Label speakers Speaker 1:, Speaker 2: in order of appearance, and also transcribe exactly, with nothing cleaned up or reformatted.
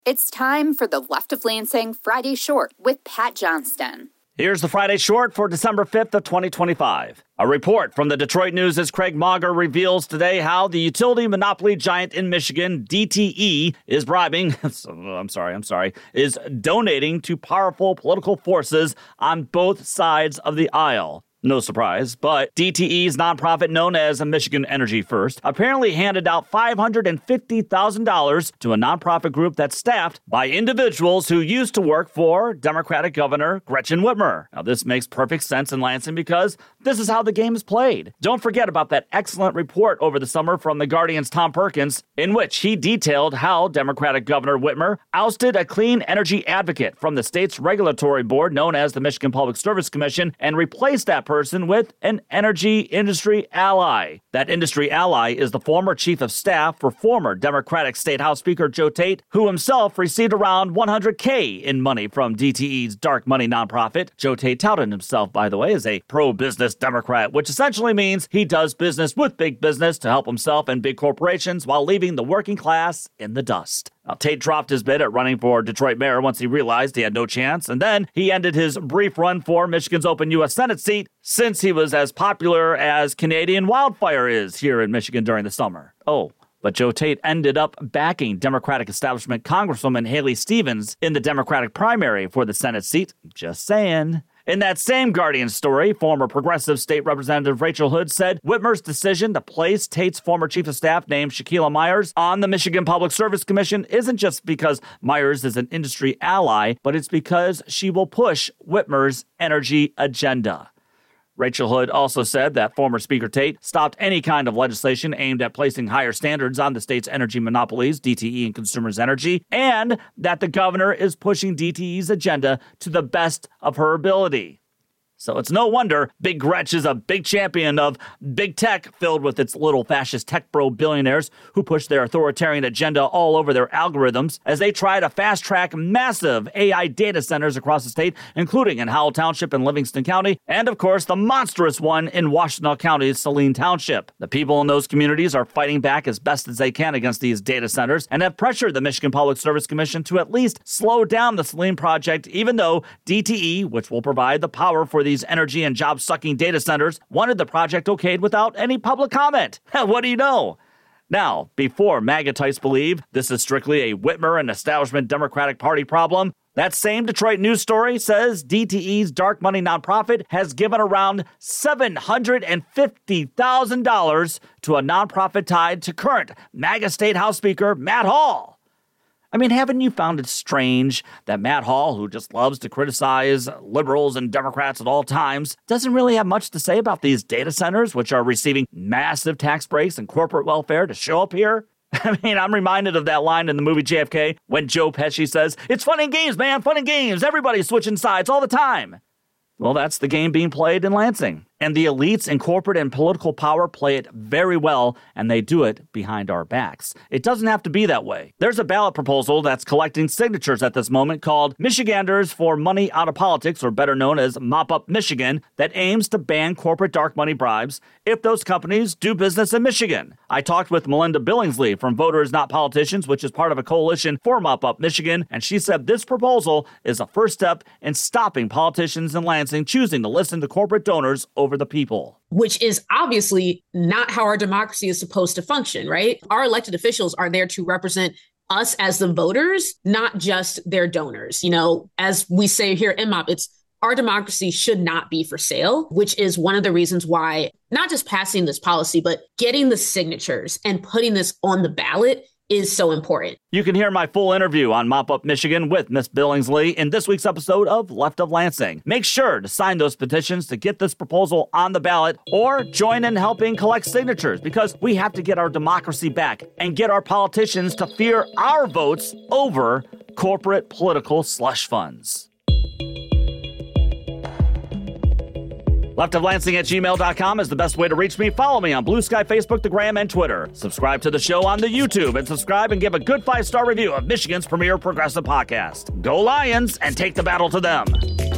Speaker 1: It's time for the Left of Lansing Friday Short with Pat Johnston.
Speaker 2: Here's the Friday Short for December fifth of twenty twenty-five. A report from the Detroit News' Craig Mauger reveals today how the utility monopoly giant in Michigan, D T E, is bribing, I'm sorry, I'm sorry, is donating to powerful political forces on both sides of the aisle. No surprise, but D T E's nonprofit known as Michigan Energy First apparently handed out five hundred fifty thousand dollars to a nonprofit group that's staffed by individuals who used to work for Democratic Governor Gretchen Whitmer. Now, this makes perfect sense in Lansing because this is how the game is played. Don't forget about that excellent report over the summer from The Guardian's Tom Perkins, in which he detailed how Democratic Governor Whitmer ousted a clean energy advocate from the state's regulatory board known as the Michigan Public Service Commission and replaced that person with an energy industry ally. That industry ally is the former chief of staff for former Democratic State House Speaker Joe Tate, who himself received around one hundred K in money from D T E's dark money nonprofit. Joe Tate touted himself, by the way, as a pro-business Democrat, which essentially means he does business with big business to help himself and big corporations while leaving the working class in the dust. Now, Tate dropped his bid at running for Detroit mayor once he realized he had no chance, and then he ended his brief run for Michigan's open U S Senate seat since he was as popular as Canadian wildfire is here in Michigan during the summer. Oh, but Joe Tate ended up backing Democratic establishment Congresswoman Haley Stevens in the Democratic primary for the Senate seat. Just saying. In that same Guardian story, former progressive state representative Rachel Hood said Whitmer's decision to place Tate's former chief of staff named Shaquilla Myers on the Michigan Public Service Commission isn't just because Myers is an industry ally, but it's because she will push Whitmer's energy agenda. Rachel Hood also said that former Speaker Tate stopped any kind of legislation aimed at placing higher standards on the state's energy monopolies, D T E and Consumers Energy, and that the governor is pushing D T E's agenda to the best of her ability. So it's no wonder Big Gretch is a big champion of big tech filled with its little fascist tech bro billionaires who push their authoritarian agenda all over their algorithms as they try to fast-track massive A I data centers across the state, including in Howell Township and Livingston County, and of course the monstrous one in Washtenaw County's Saline Township. The people in those communities are fighting back as best as they can against these data centers and have pressured the Michigan Public Service Commission to at least slow down the Saline project, even though D T E, which will provide the power for the these energy and job-sucking data centers, wanted the project okayed without any public comment. What do you know? Now, before MAGA-types believe this is strictly a Whitmer and establishment Democratic Party problem, that same Detroit News story says D T E's dark money nonprofit has given around seven hundred fifty thousand dollars to a nonprofit tied to current MAGA State House Speaker Matt Hall. I mean, haven't you found it strange that Matt Hall, who just loves to criticize liberals and Democrats at all times, doesn't really have much to say about these data centers, which are receiving massive tax breaks and corporate welfare to show up here? I mean, I'm reminded of that line in the movie J F K when Joe Pesci says, "It's fun and games, man, fun and games. Everybody's switching sides all the time." Well, that's the game being played in Lansing. And the elites in corporate and political power play it very well, and they do it behind our backs. It doesn't have to be that way. There's a ballot proposal that's collecting signatures at this moment called Michiganders for Money Out of Politics, or better known as Mop Up Michigan, that aims to ban corporate dark money bribes if those companies do business in Michigan. I talked with Melinda Billingsley from Voters Not Politicians, which is part of a coalition for Mop Up Michigan, and she said this proposal is a first step in stopping politicians in Lansing choosing to listen to corporate donors over the people.
Speaker 3: Which is obviously not how our democracy is supposed to function, right? Our elected officials are there to represent us as the voters, not just their donors. You know, as we say here at M M O P, it's our democracy should not be for sale, which is one of the reasons why not just passing this policy, but getting the signatures and putting this on the ballot is so important.
Speaker 2: You can hear my full interview on Mop Up Michigan with Miss Billingsley in this week's episode of Left of Lansing. Make sure to sign those petitions to get this proposal on the ballot or join in helping collect signatures because we have to get our democracy back and get our politicians to fear our votes over corporate political slush funds. leftoflansing at gmail dot com is the best way to reach me. Follow me on Blue Sky, Facebook, the Gram, and Twitter. Subscribe to the show on the YouTube and subscribe and give a good five-star review of Michigan's premier progressive podcast. Go Lions and take the battle to them.